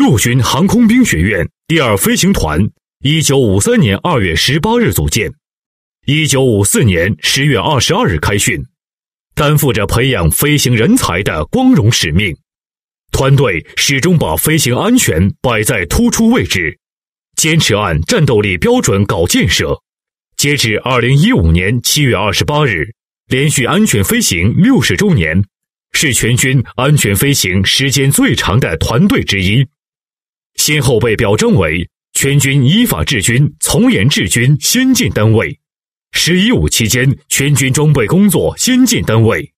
陆军航空兵学院第2飞行团1953年2月18日组建，1954年10月22日开训，担负着培养飞行人才的光荣使命。团队始终把飞行安全摆在突出位置，坚持按战斗力标准搞建设。截至2015年7月28日，连续安全飞行60周年，是全军安全飞行时间最长的团队之一，先后被表彰为全军依法治军、从严治军先进单位，10.15期间全军装备工作先进单位。